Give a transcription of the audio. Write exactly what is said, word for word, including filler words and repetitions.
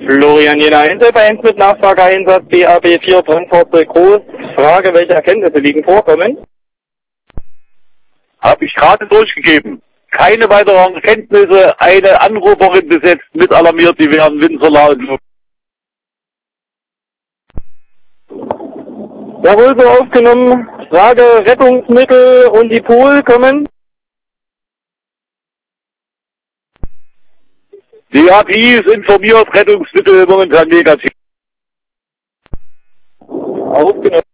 Florian Jena Einzel eins mit Nachfrageeinsatz B A B vier Brandfahrzeug Groß. Frage, welche Erkenntnisse liegen vorkommen? Habe ich gerade durchgegeben. Keine weiteren Erkenntnisse. Eine Anruferin besetzt, mit alarmiert, die werden Windsolar und Luft. Jawohl, so aufgenommen. Frage, Rettungsmittel und die Pool kommen? Die A P I ist informiert, Rettungsmittel momentan negativ. Aufgenommen.